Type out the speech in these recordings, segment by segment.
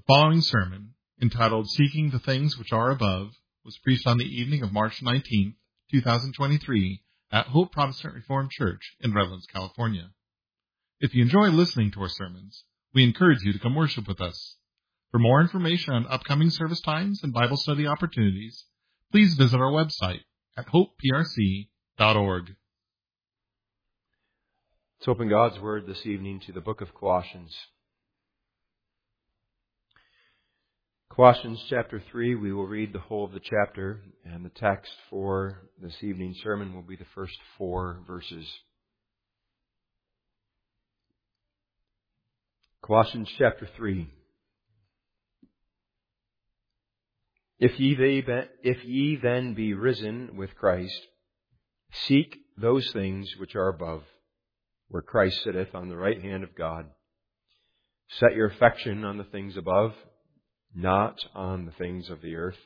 following sermon, entitled Seeking the Things Which Are Above, was preached on the evening of March 19, 2023, at Hope Protestant Reformed Church in Redlands, California. If you enjoy listening to our sermons, we encourage you to come worship with us. For more information on upcoming service times and Bible study opportunities, please visit our website at hopeprc.org. Let's open God's Word this evening to the book of Colossians. Colossians chapter 3, we will read the whole of the chapter, and the text for this evening's sermon will be the first 4 verses. Colossians chapter 3. If ye then be risen with Christ, seek those things which are above, where Christ sitteth on the right hand of God. Set your affection on the things above, not on the things of the earth.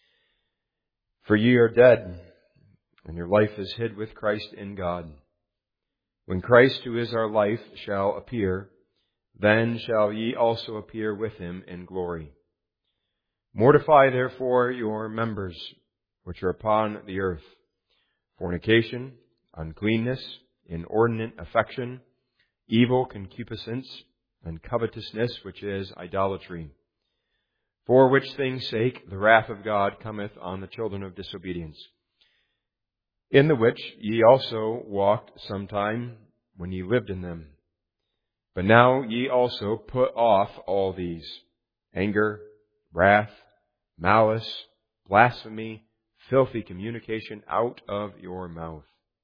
For ye are dead, and your life is hid with Christ in God. When Christ, who is our life, shall appear, then shall ye also appear with him in glory. Mortify therefore your members which are upon the earth: fornication, uncleanness, inordinate affection, evil concupiscence, and covetousness, which is idolatry. For which things' sake the wrath of God cometh on the children of disobedience, in the which ye also walked sometime when ye lived in them. But now ye also put off all these: anger, wrath, malice, blasphemy, filthy communication out of your mouth.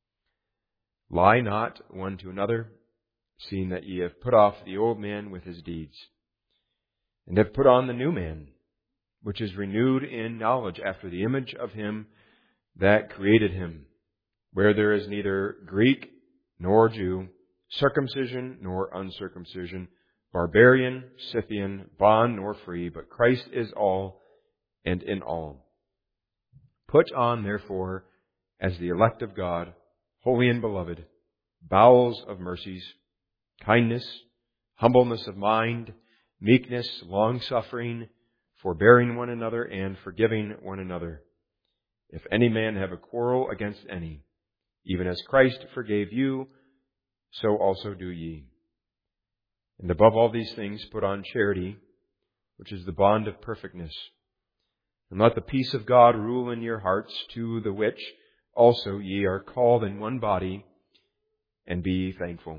Lie not one to another, seeing that ye have put off the old man with his deeds, and have put on the new man, which is renewed in knowledge after the image of him that created him, where there is neither Greek nor Jew, circumcision nor uncircumcision, barbarian, Scythian, bond nor free, but Christ is all and in all. Put on, therefore, as the elect of God, holy and beloved, bowels of mercies, kindness, humbleness of mind, meekness, long-suffering, forbearing one another, and forgiving one another. If any man have a quarrel against any, even as Christ forgave you, so also do ye. And above all these things put on charity, which is the bond of perfectness. And let the peace of God rule in your hearts, to the which also ye are called in one body, and be thankful.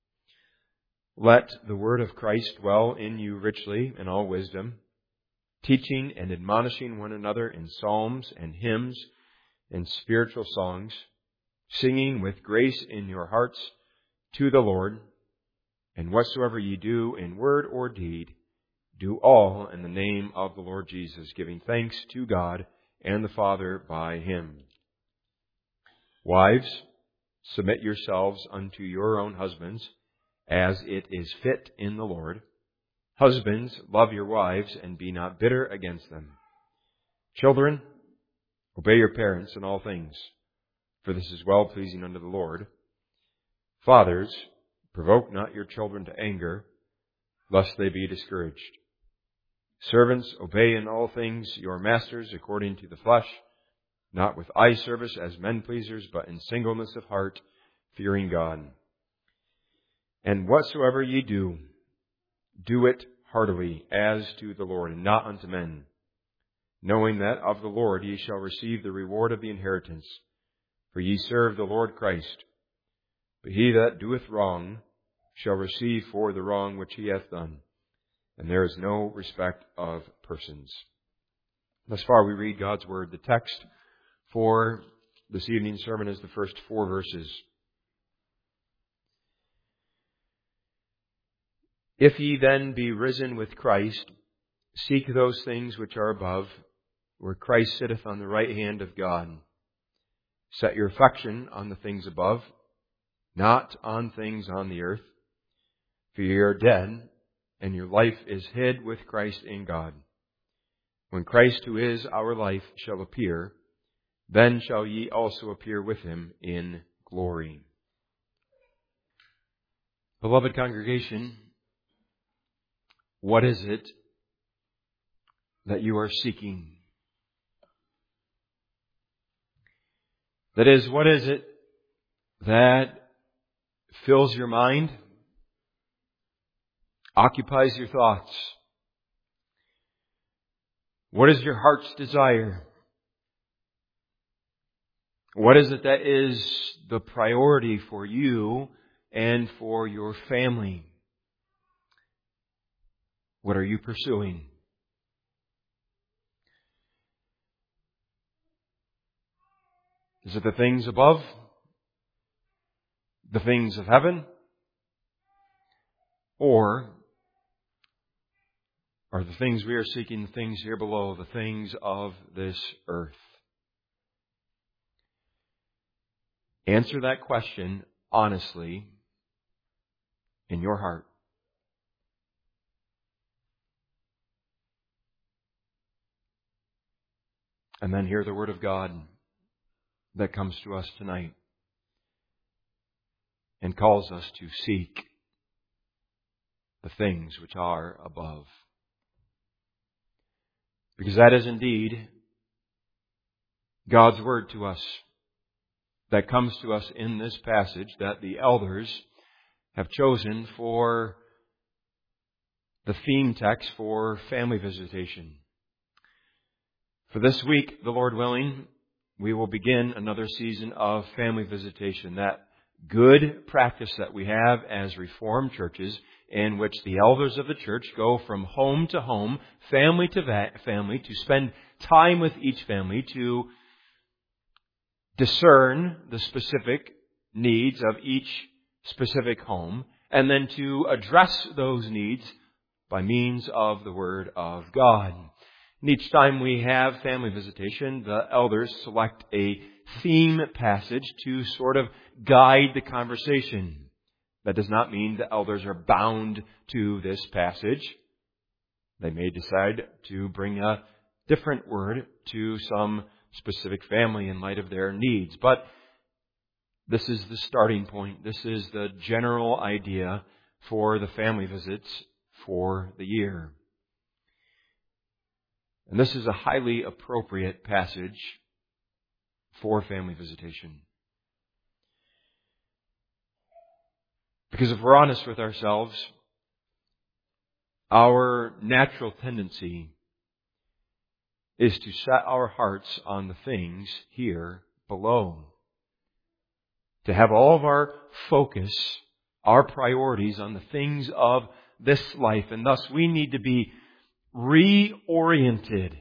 Let the word of Christ dwell in you richly in all wisdom, teaching and admonishing one another in psalms and hymns and spiritual songs, singing with grace in your hearts to the Lord. And whatsoever ye do in word or deed, do all in the name of the Lord Jesus, giving thanks to God and the Father by him. Wives, submit yourselves unto your own husbands, as it is fit in the Lord. Husbands, love your wives, and be not bitter against them. Children, obey your parents in all things, for this is well-pleasing unto the Lord. Fathers, provoke not your children to anger, lest they be discouraged. Servants, obey in all things your masters according to the flesh, not with eye service as men pleasers, but in singleness of heart, fearing God. And whatsoever ye do, do it heartily, as to the Lord, and not unto men, knowing that of the Lord ye shall receive the reward of the inheritance. For ye serve the Lord Christ. But he that doeth wrong shall receive for the wrong which he hath done, and there is no respect of persons. Thus far we read God's Word. The text for this evening's sermon is the first 4 verses. If ye then be risen with Christ, seek those things which are above, where Christ sitteth on the right hand of God. Set your affection on the things above, not on things on the earth. For ye are dead, and your life is hid with Christ in God. When Christ, who is our life, shall appear, then shall ye also appear with him in glory. Beloved congregation, what is it that you are seeking? That is, what is it that fills your mind, occupies your thoughts? What is your heart's desire? What is it that is the priority for you and for your family? What are you pursuing? Is it the things above? The things of heaven? Or are the things we are seeking the things here below, the things of this earth? Answer that question honestly in your heart. And then hear the Word of God that comes to us tonight and calls us to seek the things which are above. Because that is indeed God's Word to us that comes to us in this passage that the elders have chosen for the theme text for family visitation. For this week, the Lord willing, we will begin another season of family visitation. That good practice that we have as Reformed churches in which the elders of the church go from home to home, family to family, to spend time with each family to discern the specific needs of each specific home, and then to address those needs by means of the Word of God. And each time we have family visitation, the elders select a theme passage to sort of guide the conversation. That does not mean the elders are bound to this passage. They may decide to bring a different word to some specific family in light of their needs. But this is the starting point. This is the general idea for the family visits for the year. And this is a highly appropriate passage for family visitation. Because if we're honest with ourselves, our natural tendency is to set our hearts on the things here below. To have all of our focus, our priorities on the things of this life. And thus we need to be reoriented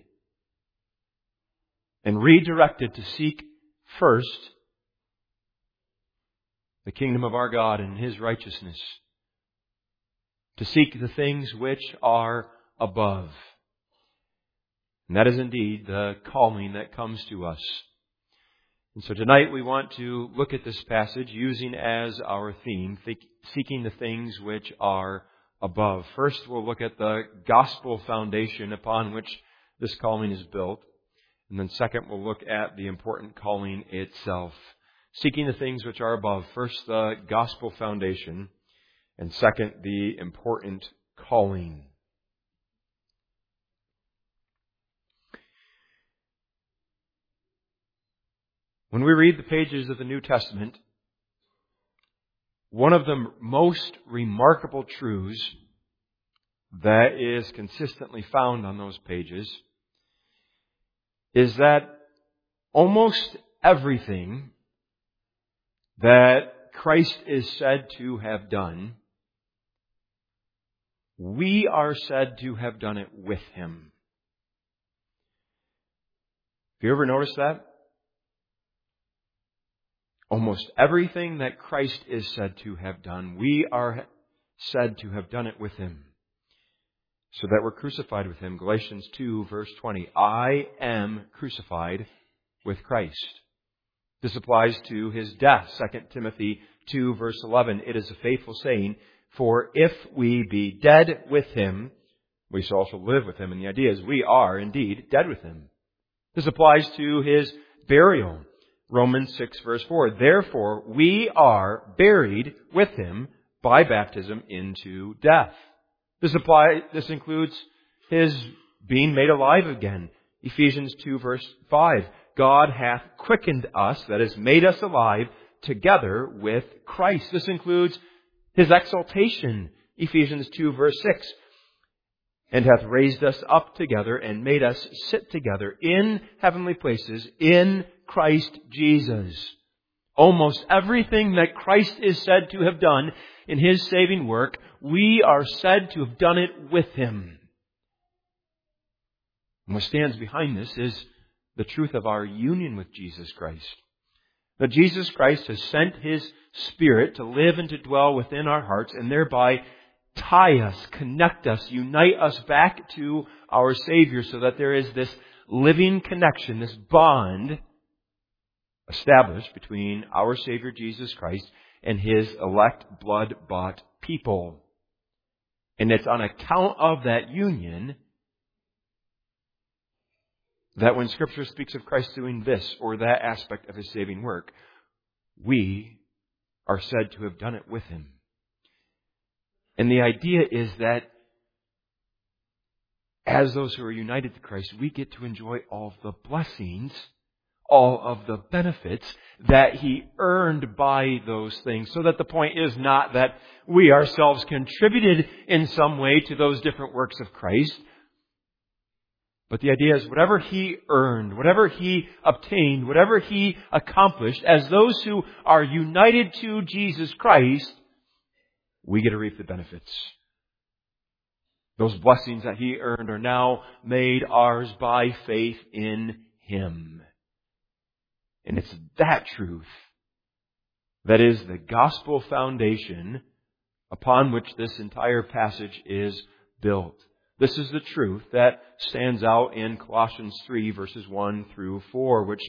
and redirected to seek first the kingdom of our God and His righteousness. To seek the things which are above. And that is indeed the calling that comes to us. And so tonight we want to look at this passage using as our theme, seeking the things which are above. First, we'll look at the gospel foundation upon which this calling is built. And then second, we'll look at the important calling itself. Seeking the things which are above. First, the gospel foundation. And second, the important calling. When we read the pages of the New Testament, one of the most remarkable truths that is consistently found on those pages is that almost everything that Christ is said to have done, we are said to have done it with Him. Have you ever noticed that? Almost everything that Christ is said to have done, we are said to have done it with Him. So that we're crucified with Him. Galatians 2 verse 20. I am crucified with Christ. This applies to His death. 2 Timothy 2 verse 11. It is a faithful saying, for if we be dead with Him, we shall also live with Him. And the idea is we are indeed dead with Him. This applies to His burial. Romans 6 verse 4. Therefore, we are buried with Him by baptism into death. This includes His being made alive again. Ephesians 2 verse 5. God hath quickened us, that is, made us alive together with Christ. This includes His exaltation. Ephesians 2 verse 6. And hath raised us up together and made us sit together in heavenly places in Christ Jesus. Almost everything that Christ is said to have done in His saving work, we are said to have done it with Him. And what stands behind this is the truth of our union with Jesus Christ. That Jesus Christ has sent His Spirit to live and to dwell within our hearts and thereby tie us, connect us, unite us back to our Savior so that there is this living connection, this bond established between our Savior Jesus Christ and His elect, blood-bought people. And it's on account of that union that when Scripture speaks of Christ doing this or that aspect of His saving work, we are said to have done it with Him. And the idea is that as those who are united to Christ, we get to enjoy all of the blessings, all of the benefits that He earned by those things. So that the point is not that we ourselves contributed in some way to those different works of Christ. But the idea is whatever He earned, whatever He obtained, whatever He accomplished, as those who are united to Jesus Christ, we get to reap the benefits. Those blessings that He earned are now made ours by faith in Him. And it's that truth that is the gospel foundation upon which this entire passage is built. This is the truth that stands out in Colossians 3 verses 1 through 4, which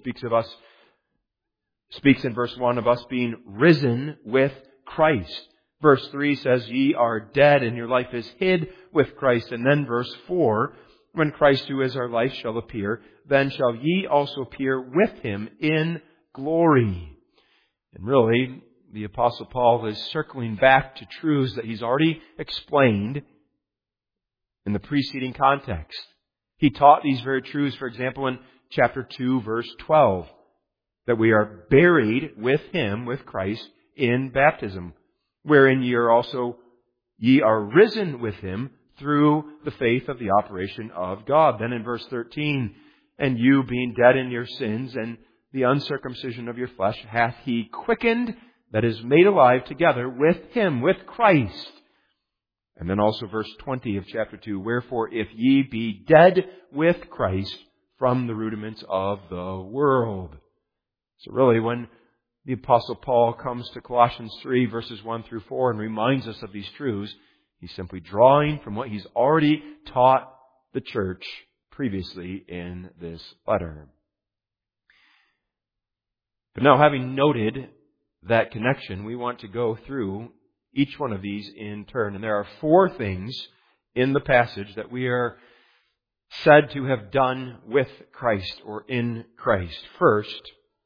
speaks in verse 1 of us being risen with Christ. Verse 3 says, ye are dead and your life is hid with Christ. And then verse 4, when Christ who is our life shall appear, then shall ye also appear with Him in glory. And really, the Apostle Paul is circling back to truths that he's already explained in the preceding context. He taught these very truths, for example, in chapter 2, verse 12, that we are buried with Him, with Christ, in baptism, wherein ye are risen with Him through the faith of the operation of God. Then in verse 13, and you being dead in your sins and the uncircumcision of your flesh hath He quickened, that is made alive together with Him, with Christ. And then also verse 20 of chapter 2, wherefore if ye be dead with Christ from the rudiments of the world. So really when the Apostle Paul comes to Colossians 3 verses 1 through 4 and reminds us of these truths, he's simply drawing from what he's already taught the church previously in this letter. But now, having noted that connection, we want to go through each one of these in turn. And there are 4 things in the passage that we are said to have done with Christ or in Christ. First,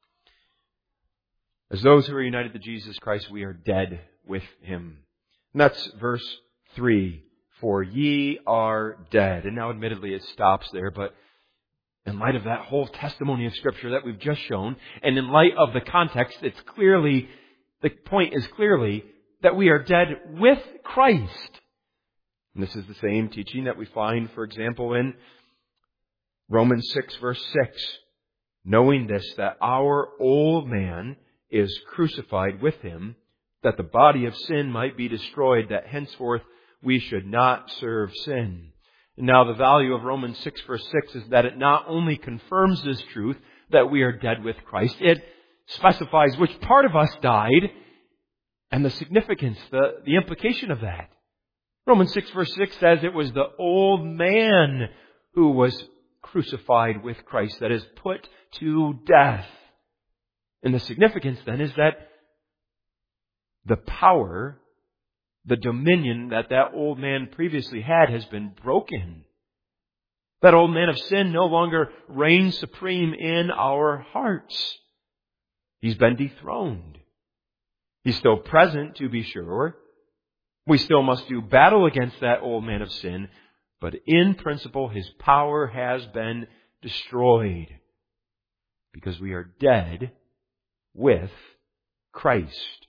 as those who are united to Jesus Christ, we are dead with Him. And that's verse 3. For ye are dead. And now admittedly it stops there, but in light of that whole testimony of Scripture that we've just shown, and in light of the context, the point is clearly that we are dead with Christ. And this is the same teaching that we find, for example, in Romans 6 verse 6. Knowing this, that our old man is crucified with Him, that the body of sin might be destroyed, that henceforth we should not serve sin. And now the value of Romans 6 verse 6 is that it not only confirms this truth that we are dead with Christ, it specifies which part of us died and the significance, the implication of that. Romans 6 verse 6 says it was the old man who was crucified with Christ, that is, put to death. And the significance then is that the power, the dominion that old man previously had has been broken. That old man of sin no longer reigns supreme in our hearts. He's been dethroned. He's still present, to be sure. We still must do battle against that old man of sin, But in principle, His power has been destroyed because we are dead with Christ.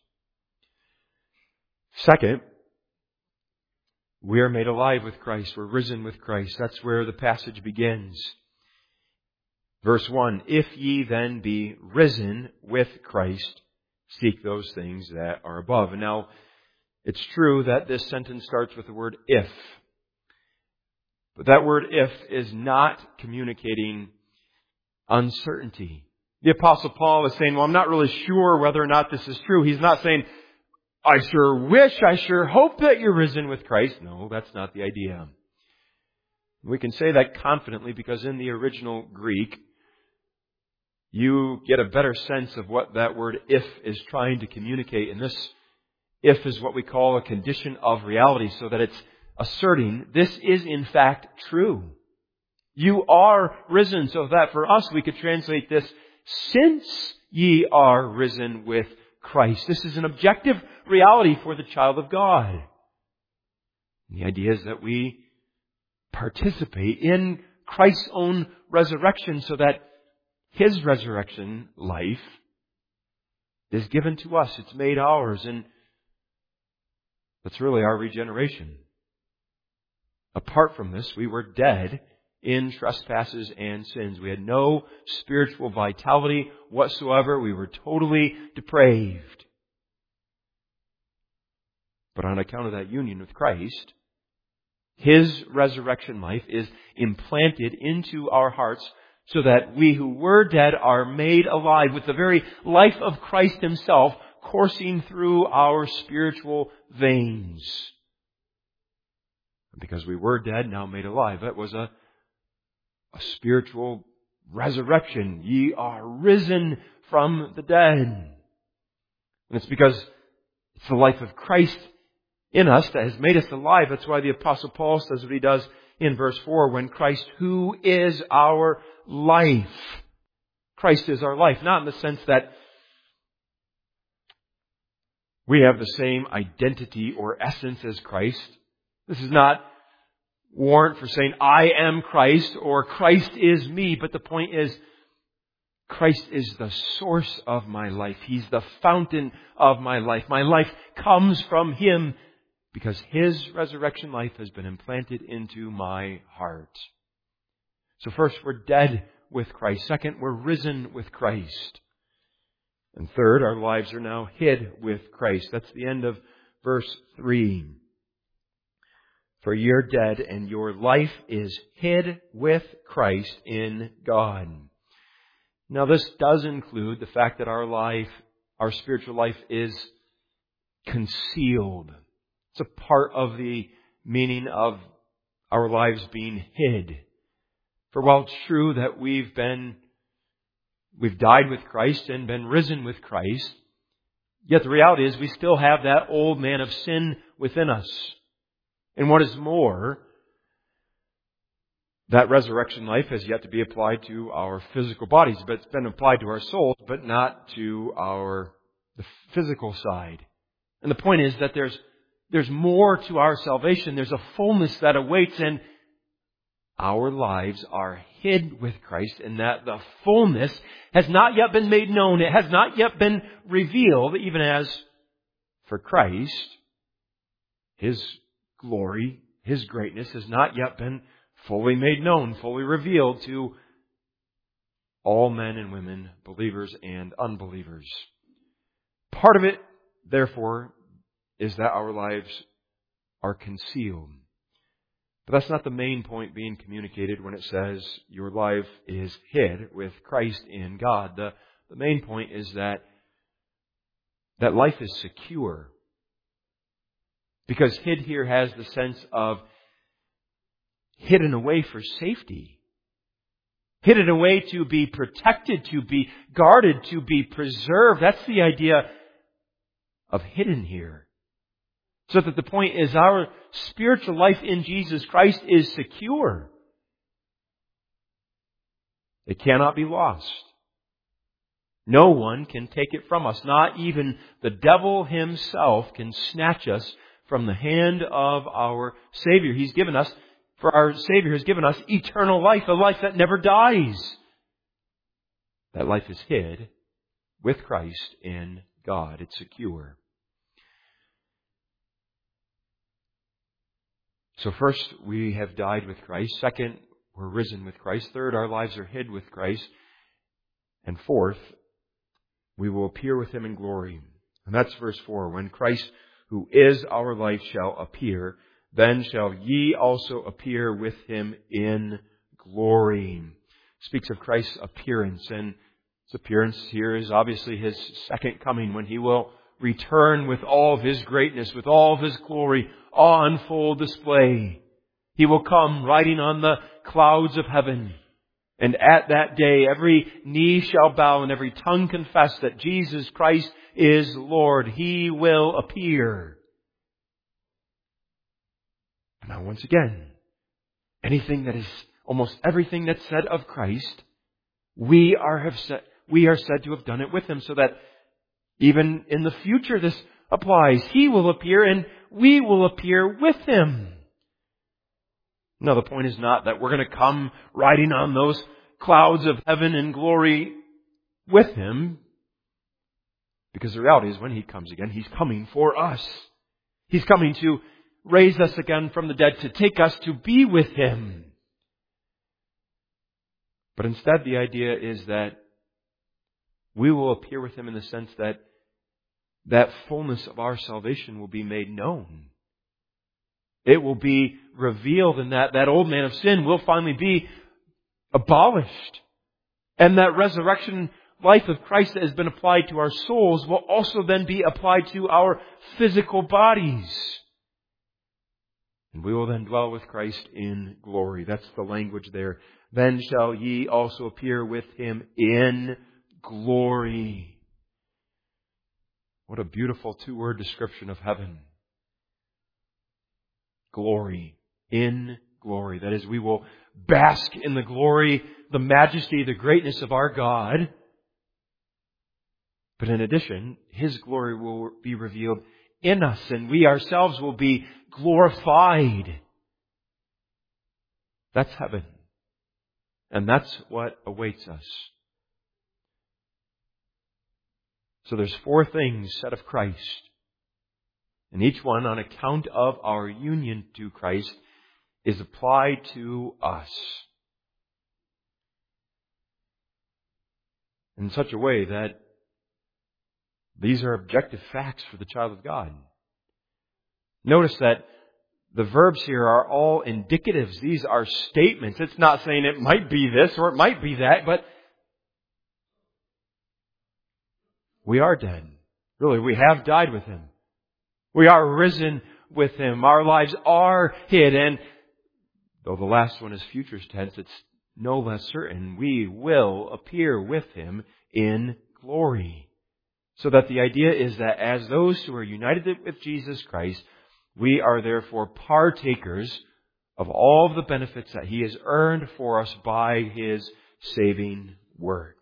Second, we are made alive with Christ. We're risen with Christ. That's where the passage begins. Verse 1, if ye then be risen with Christ, seek those things that are above. And now, it's true that this sentence starts with the word if. But that word if is not communicating uncertainty. The Apostle Paul is saying, well, I'm not really sure whether or not this is true. He's not saying, I sure hope that you're risen with Christ. No, that's not the idea. We can say that confidently because in the original Greek, you get a better sense of what that word if is trying to communicate. And this if is what we call a condition of reality, so that it's asserting this is in fact true. You are risen, so that for us we could translate this, since ye are risen with Christ. This is an objective reality for the child of God. And the idea is that we participate in Christ's own resurrection so that His resurrection life is given to us. It's made ours, and that's really our regeneration. Apart from this, we were dead in trespasses and sins. We had no spiritual vitality whatsoever. We were totally depraved. But on account of that union with Christ, His resurrection life is implanted into our hearts so that we who were dead are made alive with the very life of Christ Himself coursing through our spiritual veins. Because we were dead, now made alive. That was a spiritual resurrection. Ye are risen from the dead. And it's because it's the life of Christ in us that has made us alive. That's why the Apostle Paul says what he does in verse 4, when Christ, who is our life. Christ is our life. Not in the sense that we have the same identity or essence as Christ. This is not warrant for saying, I am Christ or Christ is me. But the point is, Christ is the source of my life. He's the fountain of my life. My life comes from Him because His resurrection life has been implanted into my heart. So first, we're dead with Christ. Second, we're risen with Christ. And third, our lives are now hid with Christ. That's the end of verse 3. For you're dead and your life is hid with Christ in God. Now this does include the fact that our spiritual life is concealed. It's a part of the meaning of our lives being hid. For while it's true that we've died with Christ and been risen with Christ, yet the reality is we still have that old man of sin within us. And what is more, that resurrection life has yet to be applied to our physical bodies, but it's been applied to our souls, but not to the physical side. And the point is that there's more to our salvation. There's a fullness that awaits, and our lives are hid with Christ, and that the fullness has not yet been made known. It has not yet been revealed, even as for Christ, His glory, His greatness has not yet been fully made known, fully revealed to all men and women, believers and unbelievers. Part of it, therefore, is that our lives are concealed. But that's not the main point being communicated when it says your life is hid with Christ in God. The main point is that life is secure. Because hid here has the sense of hidden away for safety. Hidden away to be protected, to be guarded, to be preserved. That's the idea of hidden here. So that the point is our spiritual life in Jesus Christ is secure. It cannot be lost. No one can take it from us. Not even the devil himself can snatch us from the hand of our Savior. He's given us For our Savior has given us eternal life, a life that never dies. That life is hid with Christ in God. It's secure. So first, we have died with Christ. Second, we're risen with Christ. Third, our lives are hid with Christ. And fourth, we will appear with Him in glory. And that's verse 4. When Christ, who is our life, shall appear, then shall ye also appear with Him in glory. It speaks of Christ's appearance, and His appearance here is obviously His second coming, when He will return with all of His greatness, with all of His glory on full display. He will come riding on the clouds of heaven. And at that day, every knee shall bow and every tongue confess that Jesus Christ is Lord. He will appear. Now, once again, almost everything that's said of Christ, we are said to have done it with Him, so that even in the future this applies. He will appear and we will appear with Him. Now, the point is not that we're going to come riding on those clouds of heaven in glory with Him, because the reality is when He comes again, He's coming for us. He's coming to raise us again from the dead, to take us to be with Him. But instead, the idea is that we will appear with Him in the sense that that fullness of our salvation will be made known. It will be revealed, and that old man of sin will finally be abolished. And that resurrection life of Christ that has been applied to our souls will also then be applied to our physical bodies. And we will then dwell with Christ in glory. That's the language there. Then shall ye also appear with Him in glory. What a beautiful two-word description of heaven. Glory. In glory. That is, we will bask in the glory, the majesty, the greatness of our God. But in addition, His glory will be revealed in us, and we ourselves will be glorified. That's heaven. And that's what awaits us. So there's 4 things said of Christ. And each one, on account of our union to Christ, is applied to us in such a way that these are objective facts for the child of God. Notice that the verbs here are all indicatives. These are statements. It's not saying it might be this or it might be that, but we are dead. Really, we have died with Him. We are risen with Him. Our lives are hid. And though the last one is future tense, it's no less certain. We will appear with Him in glory. So that the idea is that as those who are united with Jesus Christ, we are therefore partakers of all of the benefits that He has earned for us by His saving work.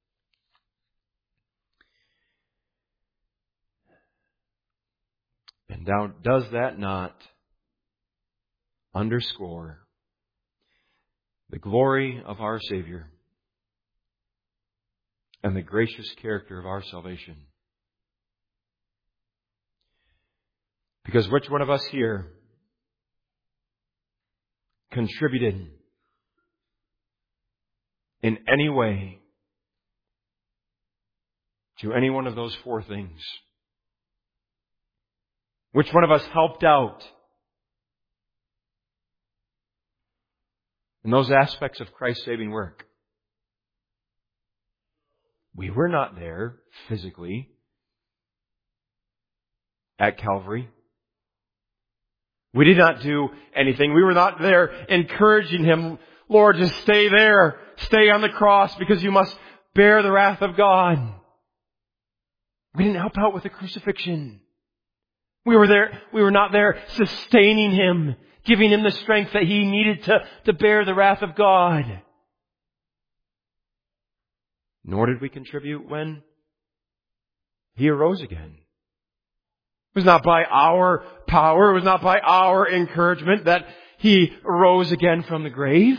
And now, does that not underscore the glory of our Savior and the gracious character of our salvation? Because which one of us here contributed in any way to any one of those 4 things? Which one of us helped out in those aspects of Christ's saving work? We were not there physically at Calvary. We did not do anything. We were not there encouraging Him, Lord, just stay there. Stay on the cross because you must bear the wrath of God. We didn't help out with the crucifixion. We were not there sustaining Him, giving Him the strength that He needed to bear the wrath of God. Nor did we contribute when He arose again. It was not by our power, it was not by our encouragement that He rose again from the grave.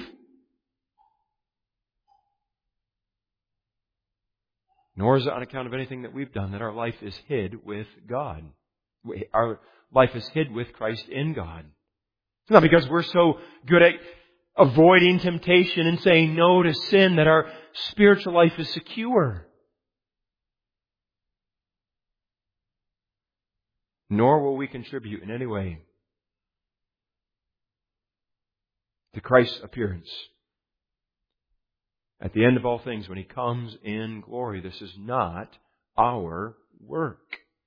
Nor is it on account of anything that we've done that our life is hid with God. Our life is hid with Christ in God. It's not because we're so good at avoiding temptation and saying no to sin that our spiritual life is secure. Nor will we contribute in any way to Christ's appearance. At the end of all things, when He comes in glory, this is not our work.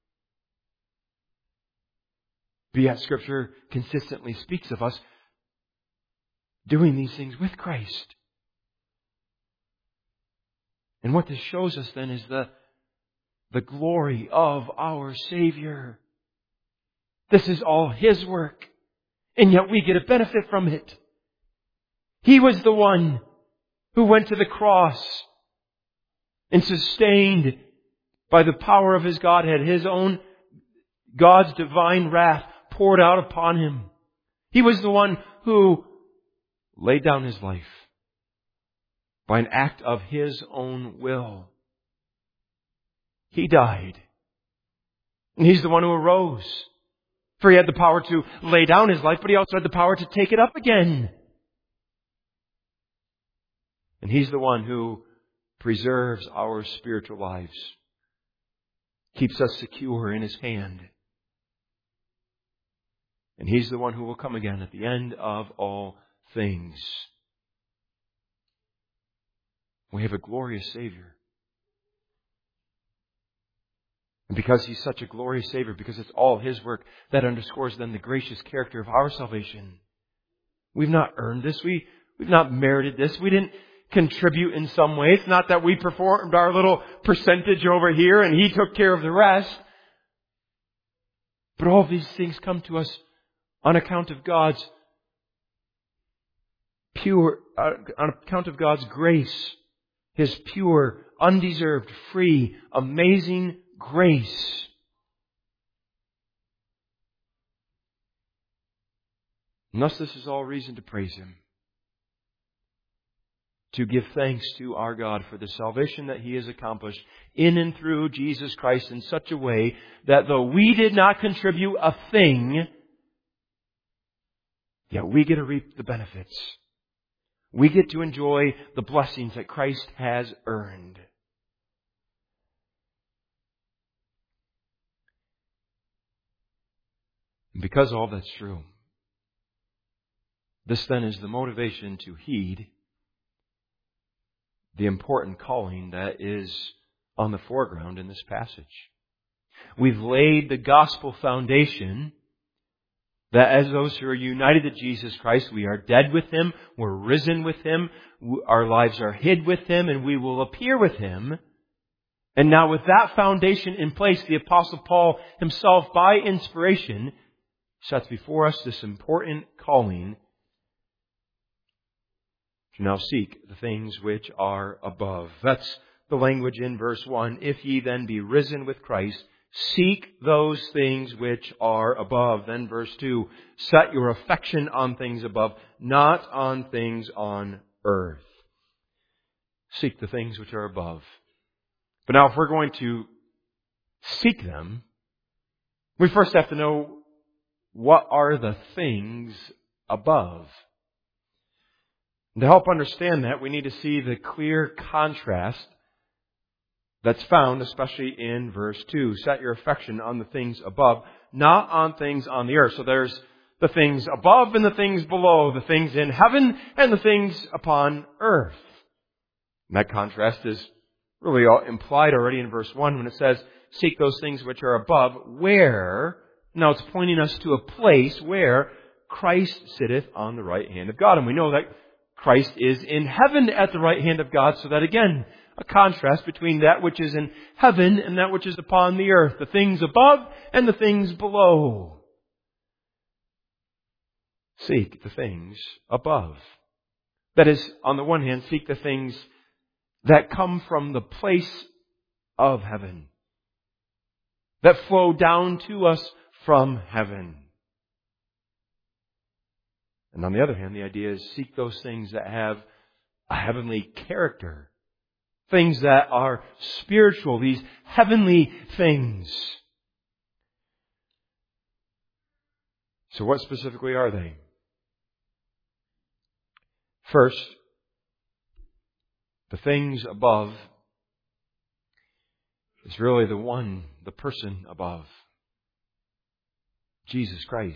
But yet Scripture consistently speaks of us doing these things with Christ. And what this shows us then is the glory of our Savior. This is all His work, and yet we get a benefit from it. He was the one who went to the cross and sustained by the power of His Godhead, His own God's divine wrath poured out upon Him. He was the one who laid down His life by an act of His own will. He died. And He's the one who arose. For He had the power to lay down His life, but He also had the power to take it up again. And He's the one who preserves our spiritual lives, keeps us secure in His hand. And He's the one who will come again at the end of all things. We have a glorious Savior. And because He's such a glorious Savior, because it's all His work, that underscores then the gracious character of our salvation. We've not earned this. We've not merited this. We didn't contribute in some way. It's not that we performed our little percentage over here and He took care of the rest. But all these things come to us on account of God's on account of God's grace. His pure, undeserved, free, amazing grace. And thus this is all reason to praise Him. To give thanks to our God for the salvation that He has accomplished in and through Jesus Christ in such a way that though we did not contribute a thing, yet we get to reap the benefits. We get to enjoy the blessings that Christ has earned. And because all that's true, this then is the motivation to heed the important calling that is on the foreground in this passage. We've laid the gospel foundation that as those who are united to Jesus Christ, we are dead with Him, we're risen with Him, our lives are hid with Him, and we will appear with Him. And now with that foundation in place, the Apostle Paul himself, by inspiration, sets before us this important calling to now seek the things which are above. That's the language in verse 1. If ye then be risen with Christ, seek those things which are above. Then verse 2, set your affection on things above, not on things on earth. Seek the things which are above. But now if we're going to seek them, we first have to know what are the things above. And to help understand that, we need to see the clear contrast that's found, especially in verse 2. Set your affection on the things above, not on things on the earth. So there's the things above and the things below, the things in heaven and the things upon earth. And that contrast is really implied already in verse 1 when it says, seek those things which are above, where, now it's pointing us to a place where Christ sitteth on the right hand of God. And we know that Christ is in heaven at the right hand of God, so that again, a contrast between that which is in heaven and that which is upon the earth. The things above and the things below. Seek the things above. That is, on the one hand, seek the things that come from the place of heaven. That flow down to us from heaven. And on the other hand, the idea is seek those things that have a heavenly character. Things that are spiritual, these heavenly things. So what specifically are they? First, the things above is really the person above. Jesus Christ.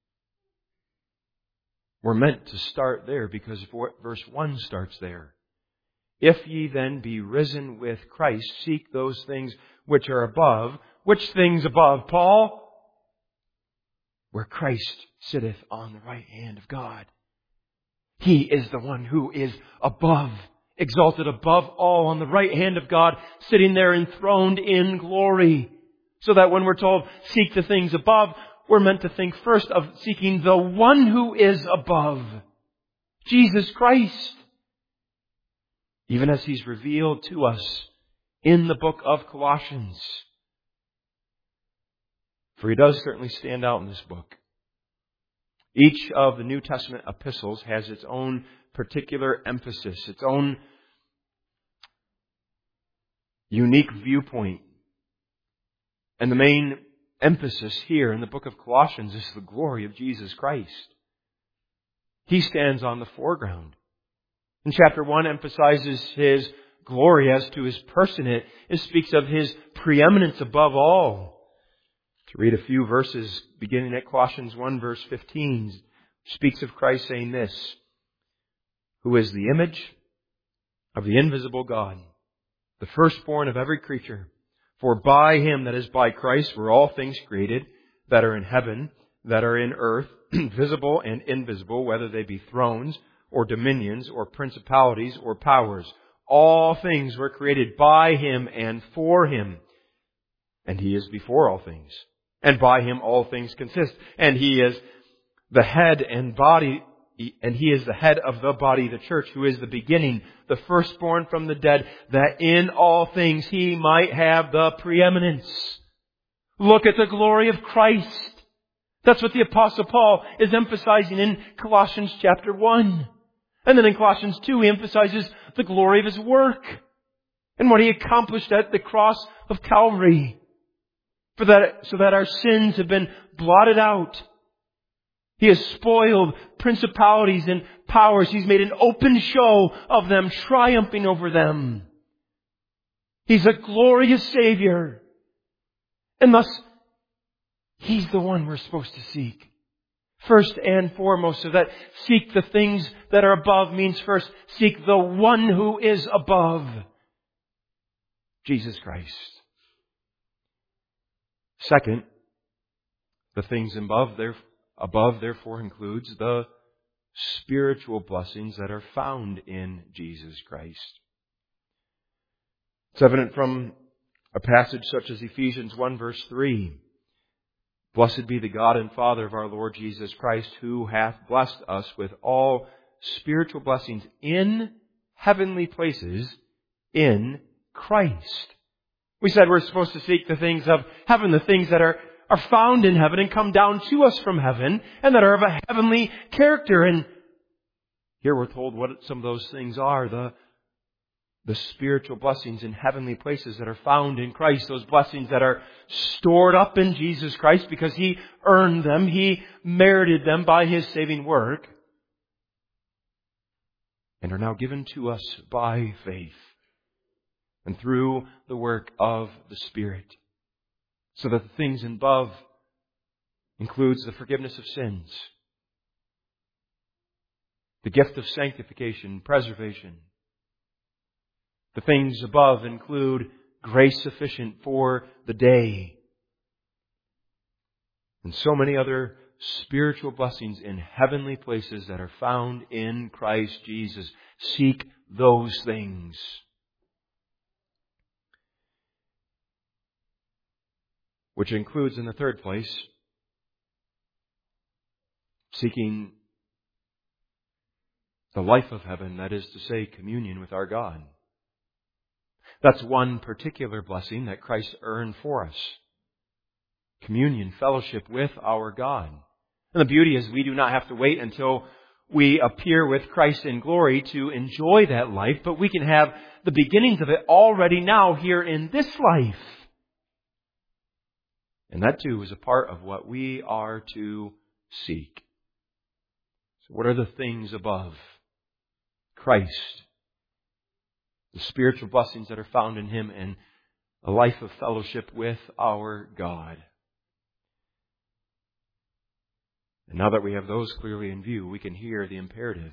We're meant to start there because verse 1 starts there. If ye then be risen with Christ, seek those things which are above. Which things above, Paul? Where Christ sitteth on the right hand of God. He is the one who is above, exalted above all on the right hand of God, sitting there enthroned in glory. So that when we're told, seek the things above, we're meant to think first of seeking the one who is above, Jesus Christ. Even as He's revealed to us in the book of Colossians. For He does certainly stand out in this book. Each of the New Testament epistles has its own particular emphasis, its own unique viewpoint. And the main emphasis here in the book of Colossians is the glory of Jesus Christ. He stands on the foreground. In chapter 1 emphasizes His glory as to His person. It speaks of His preeminence above all. To read a few verses beginning at Colossians 1 verse 15 speaks of Christ saying this, who is the image of the invisible God, the firstborn of every creature. For by Him, that is by Christ, were all things created that are in heaven, that are in earth, visible and invisible, whether they be thrones or dominions or principalities or powers. All things were created by Him and for Him. And He is before all things. And by Him all things consist. And He is the head and body, and He is the head of the body, the church, who is the beginning, the firstborn from the dead, that in all things He might have the preeminence. Look at the glory of Christ. That's what the Apostle Paul is emphasizing in Colossians chapter 1. And then in Colossians 2, he emphasizes the glory of His work and what He accomplished at the cross of Calvary. So that our sins have been blotted out. He has spoiled principalities and powers. He's made an open show of them, triumphing over them. He's a glorious Savior. And thus, He's the one we're supposed to seek. First and foremost, so that seek the things that are above means first seek the one who is above. Jesus Christ. Second, the things above therefore includes the spiritual blessings that are found in Jesus Christ. It's evident from a passage such as Ephesians 1 verse 3. Blessed be the God and Father of our Lord Jesus Christ, who hath blessed us with all spiritual blessings in heavenly places in Christ. We said we're supposed to seek the things of heaven, the things that are found in heaven and come down to us from heaven and that are of a heavenly character. And here we're told what some of those things are. The spiritual blessings in heavenly places that are found in Christ. Those blessings that are stored up in Jesus Christ because He earned them. He merited them by His saving work. And are now given to us by faith. And through the work of the Spirit. So that the things above includes the forgiveness of sins. The gift of sanctification, preservation. The things above include grace sufficient for the day. And so many other spiritual blessings in heavenly places that are found in Christ Jesus. Seek those things. Which includes in the third place, seeking the life of heaven, that is to say, communion with our God. That's one particular blessing that Christ earned for us. Communion, fellowship with our God. And the beauty is we do not have to wait until we appear with Christ in glory to enjoy that life, but we can have the beginnings of it already now here in this life. And that too is a part of what we are to seek. So what are the things above? Christ, the spiritual blessings that are found in Him, and a life of fellowship with our God. And now that we have those clearly in view, we can hear the imperative.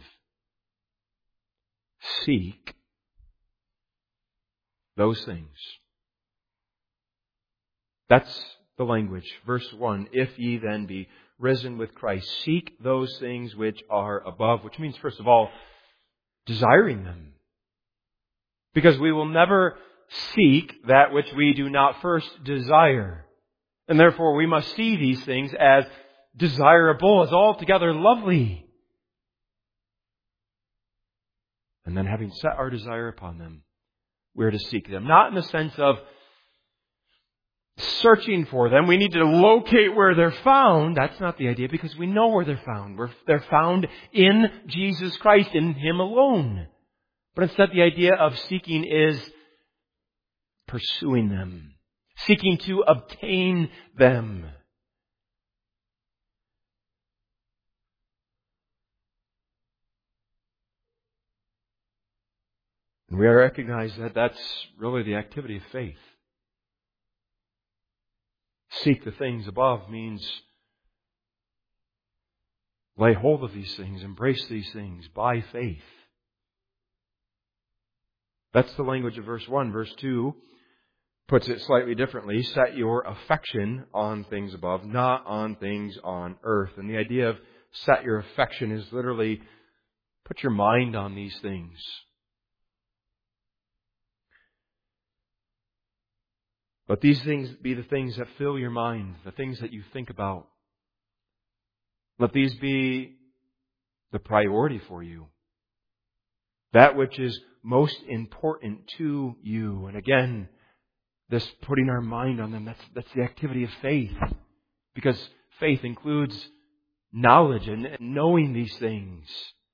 Seek those things. That's the language. Verse 1, if ye then be risen with Christ, seek those things which are above, which means, first of all, desiring them. Because we will never seek that which we do not first desire. And therefore we must see these things as desirable, as altogether lovely. And then having set our desire upon them, we're to seek them. Not in the sense of searching for them. We need to locate where they're found. That's not the idea, because we know where they're found. They're found in Jesus Christ, in Him alone. But instead the idea of seeking is pursuing them. Seeking to obtain them. And we recognize that that's really the activity of faith. Seek the things above means lay hold of these things, embrace these things by faith. That's the language of verse 1. Verse 2 puts it slightly differently. Set your affection on things above, not on things on earth. And the idea of set your affection is literally put your mind on these things. Let these things be the things that fill your mind, the things that you think about. Let these be the priority for you. That which is most important to you. And again, this putting our mind on them, that's the activity of faith. Because faith includes knowledge and knowing these things.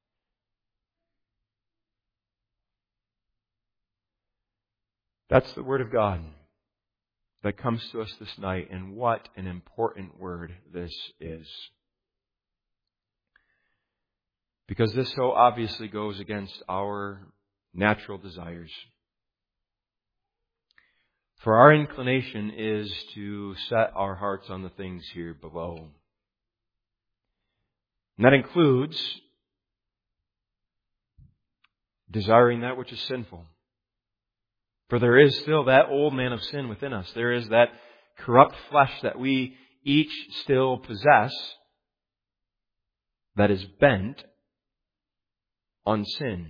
That's the Word of God that comes to us this night, and what an important word this is. Because this so obviously goes against our natural desires. For our inclination is to set our hearts on the things here below. And that includes desiring that which is sinful. For there is still that old man of sin within us. There is that corrupt flesh that we each still possess that is bent on sin,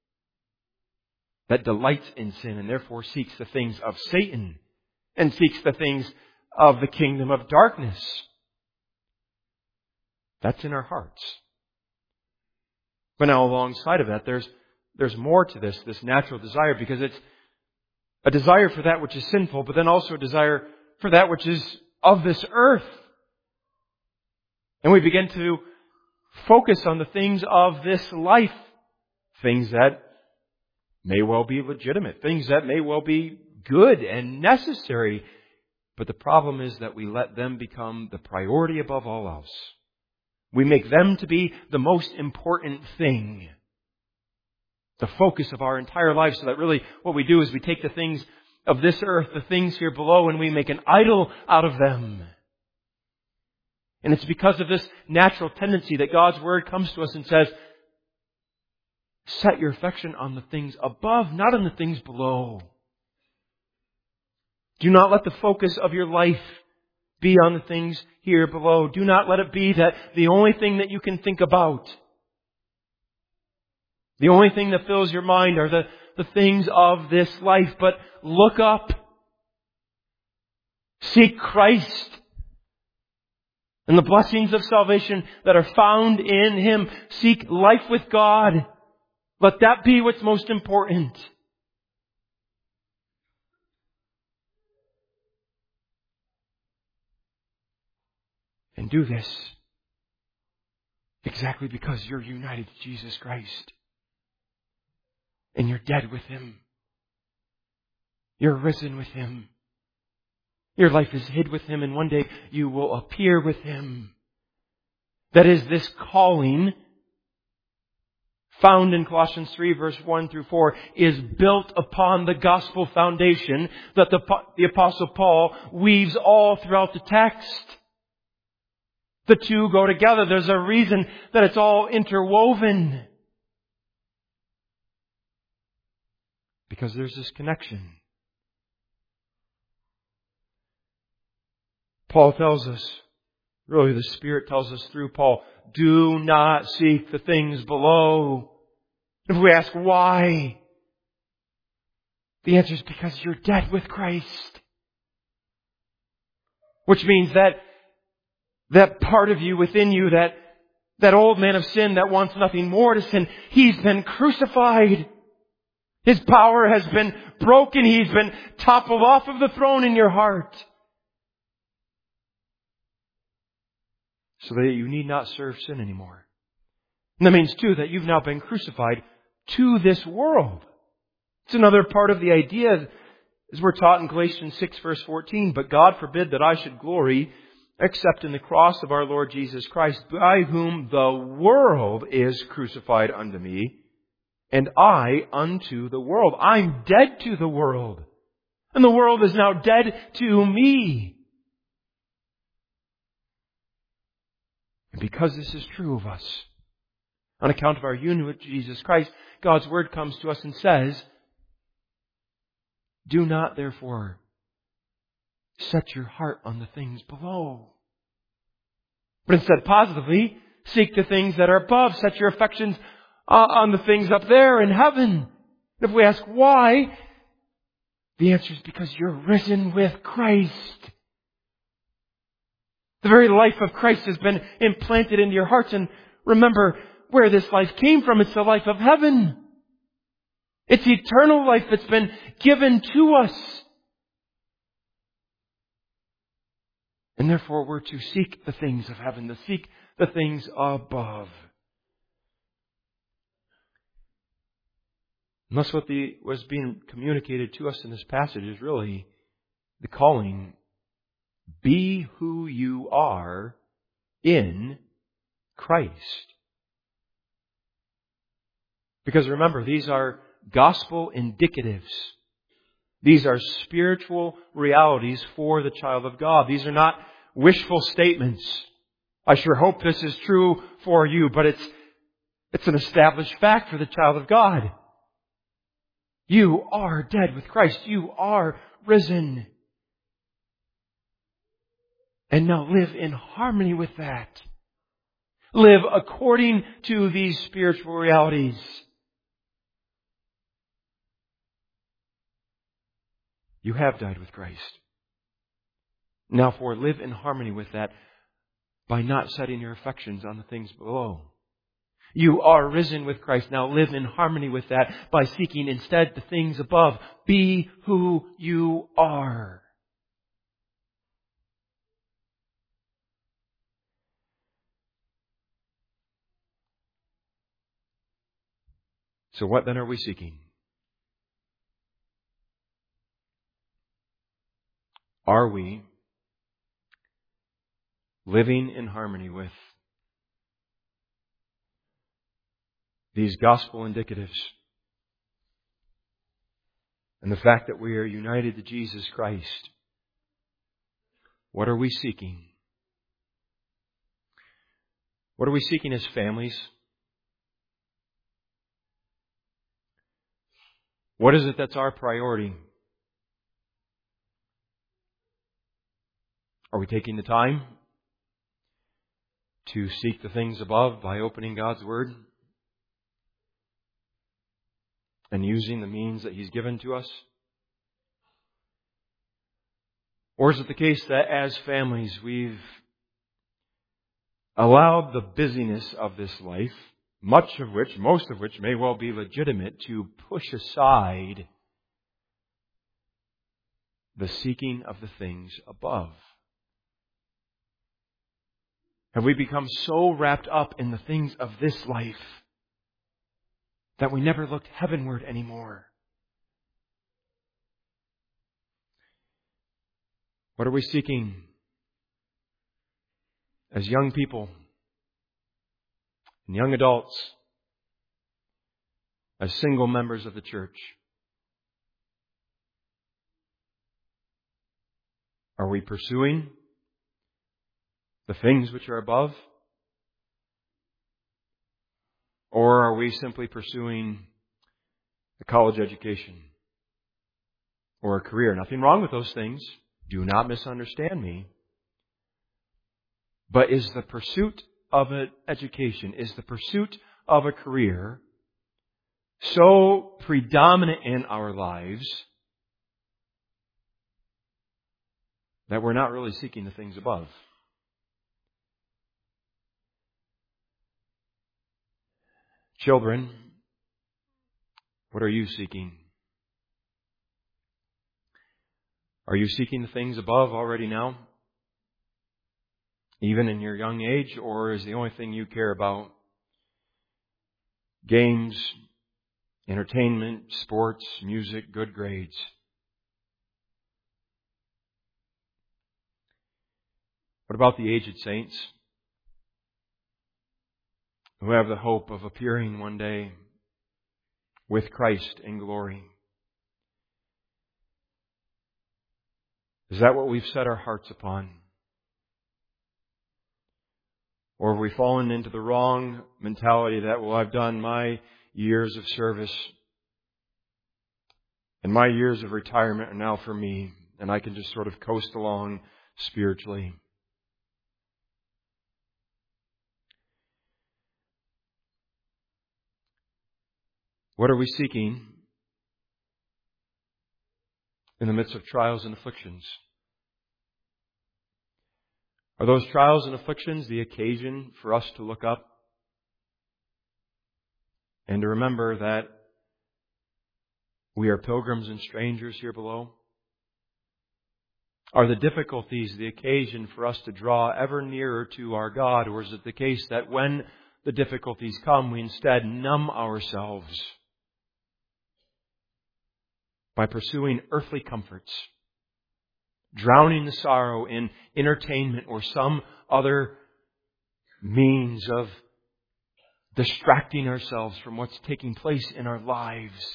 that delights in sin and therefore seeks the things of Satan and seeks the things of the kingdom of darkness. That's in our hearts. But now alongside of that, there's more to this natural desire, because it's a desire for that which is sinful, but then also a desire for that which is of this earth. And we begin to focus on the things of this life. Things that may well be legitimate. Things that may well be good and necessary. But the problem is that we let them become the priority above all else. We make them to be the most important thing. The focus of our entire life, so that really what we do is we take the things of this earth, the things here below, and we make an idol out of them. And it's because of this natural tendency that God's Word comes to us and says, set your affection on the things above, not on the things below. Do not let the focus of your life be on the things here below. Do not let it be that the only thing that you can think about, the only thing that fills your mind are the things of this life. But look up. Seek Christ and the blessings of salvation that are found in Him. Seek life with God. Let that be what's most important. And do this Exactly because you're united to Jesus Christ. And you're dead with Him. You're risen with Him. Your life is hid with Him, and one day you will appear with Him. That is, this calling found in Colossians 3 verse 1 through 4 is built upon the gospel foundation that the Apostle Paul weaves all throughout the text. The two go together. There's a reason that it's all interwoven. Because there's this connection. Paul tells us, really the Spirit tells us through Paul, do not seek the things below. If we ask why, the answer is because you're dead with Christ. Which means that part of you within you, that old man of sin that wants nothing more to sin, he's been crucified. His power has been broken. He's been toppled off of the throne in your heart. So that you need not serve sin anymore. And that means too that you've now been crucified to this world. It's another part of the idea as we're taught in Galatians 6 verse 14. But God forbid that I should glory except in the cross of our Lord Jesus Christ, by whom the world is crucified unto me, and I unto the world. I'm dead to the world. And the world is now dead to me. And because this is true of us, on account of our union with Jesus Christ, God's Word comes to us and says, do not therefore set your heart on the things below. But instead, positively, seek the things that are above. Set your affections on the things up there in heaven. And if we ask why, the answer is because you're risen with Christ. The very life of Christ has been implanted into your hearts. And remember where this life came from. It's the life of heaven. It's eternal life that's been given to us. And therefore we're to seek the things of heaven, to seek the things above. And that's what was being communicated to us in this passage is really the calling. Be who you are in Christ. Because remember, these are gospel indicatives. These are spiritual realities for the child of God. These are not wishful statements. I sure hope this is true for you, but it's an established fact for the child of God. You are dead with Christ. You are risen. And now live in harmony with that. Live according to these spiritual realities. You have died with Christ. Now live in harmony with that by not setting your affections on the things below. You are risen with Christ. Now live in harmony with that by seeking instead the things above. Be who you are. So what then are we seeking? Are we living in harmony with these gospel indicatives and the fact that we are united to Jesus Christ? What are we seeking? What are we seeking as families? What is it that's our priority? Are we taking the time to seek the things above by opening God's Word and using the means that He's given to us? Or is it the case that as families we've allowed the busyness of this life, most of which may well be legitimate, to push aside the seeking of the things above? Have we become so wrapped up in the things of this life that we never looked heavenward anymore? What are we seeking as young people and young adults, as single members of the church? Are we pursuing the things which are above? Or are we simply pursuing a college education or a career? Nothing wrong with those things. Do not misunderstand me. But is the pursuit of an education, is the pursuit of a career so predominant in our lives that we're not really seeking the things above? Children, what are you seeking? Are you seeking the things above already now? Even in your young age? Or is the only thing you care about games, entertainment, sports, music, good grades? What about the aged saints who have the hope of appearing one day with Christ in glory? Is that what we've set our hearts upon? Or have we fallen into the wrong mentality that, well, I've done my years of service and my years of retirement are now for me, and I can just sort of coast along spiritually? What are we seeking in the midst of trials and afflictions? Are those trials and afflictions the occasion for us to look up and to remember that we are pilgrims and strangers here below? Are the difficulties the occasion for us to draw ever nearer to our God? Or is it the case that when the difficulties come, we instead numb ourselves by pursuing earthly comforts, drowning the sorrow in entertainment or some other means of distracting ourselves from what's taking place in our lives?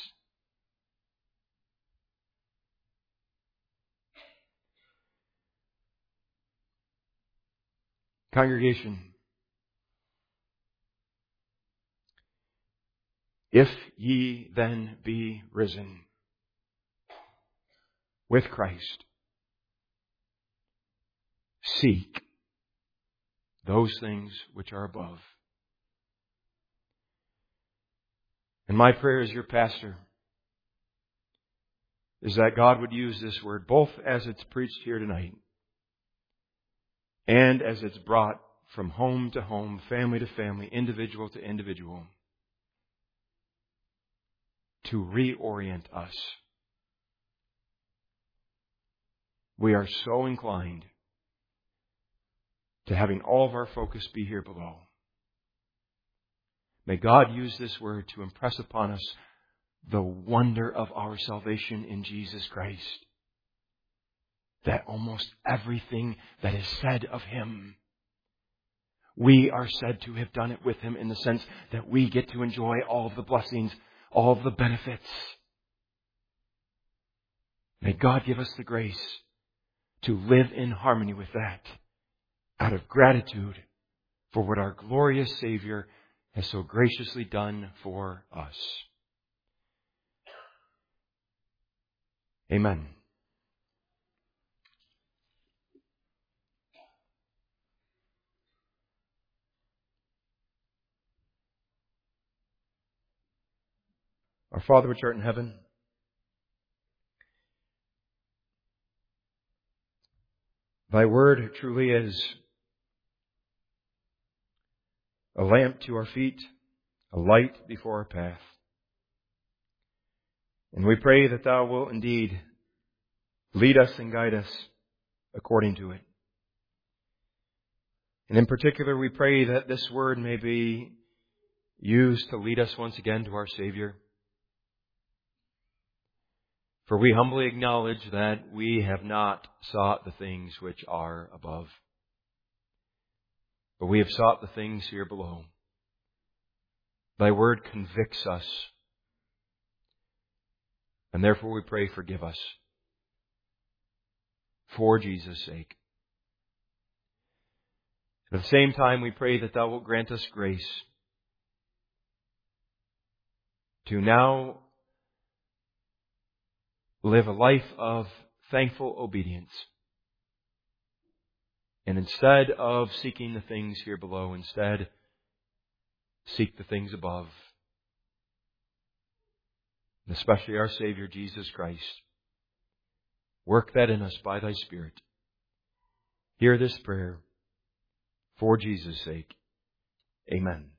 Congregation, if ye then be risen with Christ, seek those things which are above. And my prayer as your pastor is that God would use this word, both as it's preached here tonight and as it's brought from home to home, family to family, individual to individual, to reorient us. We are so inclined to having all of our focus be here below. May God use this word to impress upon us the wonder of our salvation in Jesus Christ. That almost everything that is said of Him, we are said to have done it with Him, in the sense that we get to enjoy all of the blessings, all of the benefits. May God give us the grace to live in harmony with that, out of gratitude for what our glorious Savior has so graciously done for us. Amen. Our Father which art in heaven, Thy word truly is a lamp to our feet, a light before our path. And we pray that Thou wilt indeed lead us and guide us according to it. And in particular, we pray that this word may be used to lead us once again to our Savior. For we humbly acknowledge that we have not sought the things which are above, but we have sought the things here below. Thy word convicts us, and therefore we pray, forgive us for Jesus' sake. At the same time, we pray that Thou wilt grant us grace to now live a life of thankful obedience. And instead of seeking the things here below, instead seek the things above. And especially our Savior, Jesus Christ. Work that in us by Thy Spirit. Hear this prayer for Jesus' sake. Amen.